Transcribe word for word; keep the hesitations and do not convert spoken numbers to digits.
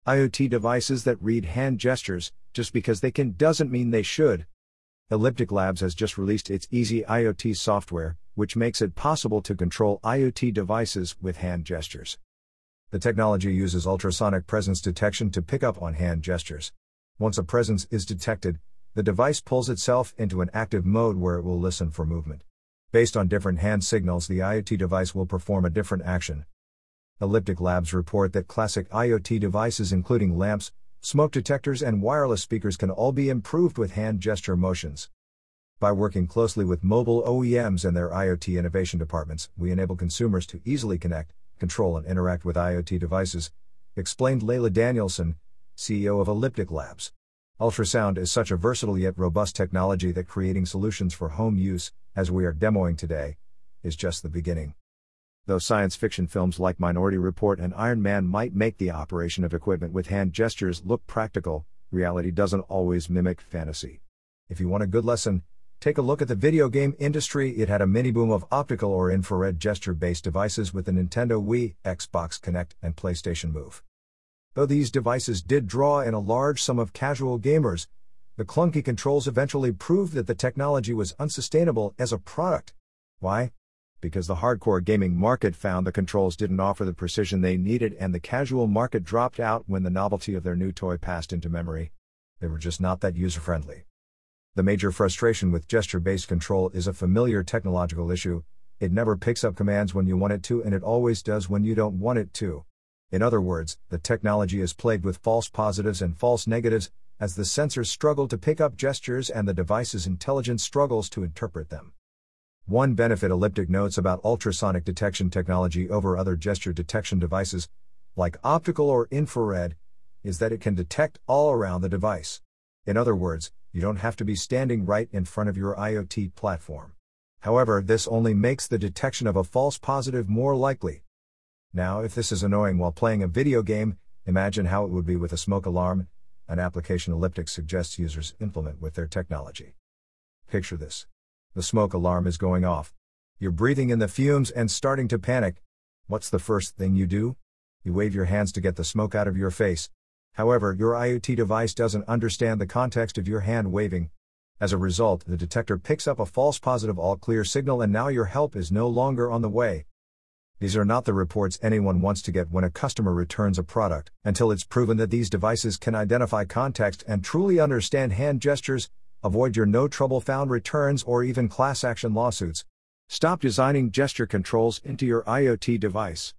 IoT devices that read hand gestures, just because they can doesn't mean they should. Elliptic Labs has just released its Easy IoT software, which makes it possible to control IoT devices with hand gestures. The technology uses ultrasonic presence detection to pick up on hand gestures. Once a presence is detected, the device pulls itself into an active mode where it will listen for movement. Based on different hand signals, the IoT device will perform a different action. Elliptic Labs report that classic IoT devices including lamps, smoke detectors and wireless speakers can all be improved with hand gesture motions. By working closely with mobile O E Ms and their IoT innovation departments, we enable consumers to easily connect, control and interact with IoT devices, explained Layla Danielson, C E O of Elliptic Labs. Ultrasound is such a versatile yet robust technology that creating solutions for home use, as we are demoing today, is just the beginning. Though science fiction films like Minority Report and Iron Man might make the operation of equipment with hand gestures look practical, reality doesn't always mimic fantasy. If you want a good lesson, take a look at the video game industry. It had a mini boom of optical or infrared gesture-based devices with the Nintendo Wii, Xbox Kinect, and PlayStation Move. Though these devices did draw in a large sum of casual gamers, the clunky controls eventually proved that the technology was unsustainable as a product. Why? Because the hardcore gaming market found the controls didn't offer the precision they needed, and the casual market dropped out when the novelty of their new toy passed into memory. They were just not that user-friendly. The major frustration with gesture-based control is a familiar technological issue: it never picks up commands when you want it to, and it always does when you don't want it to. In other words, the technology is plagued with false positives and false negatives, as the sensors struggle to pick up gestures and the device's intelligence struggles to interpret them. One benefit Elliptic notes about ultrasonic detection technology over other gesture detection devices, like optical or infrared, is that it can detect all around the device. In other words, you don't have to be standing right in front of your IoT platform. However, this only makes the detection of a false positive more likely. Now, if this is annoying while playing a video game, imagine how it would be with a smoke alarm, an application Elliptic suggests users implement with their technology. Picture this. The smoke alarm is going off. You're breathing in the fumes and starting to panic. What's the first thing you do? You wave your hands to get the smoke out of your face. However, your IoT device doesn't understand the context of your hand waving. As a result, the detector picks up a false positive all clear signal, and now your help is no longer on the way. These are not the reports anyone wants to get when a customer returns a product, until it's proven that these devices can identify context and truly understand hand gestures. Avoid your no trouble found returns or even class action lawsuits. Stop designing gesture controls into your IoT device.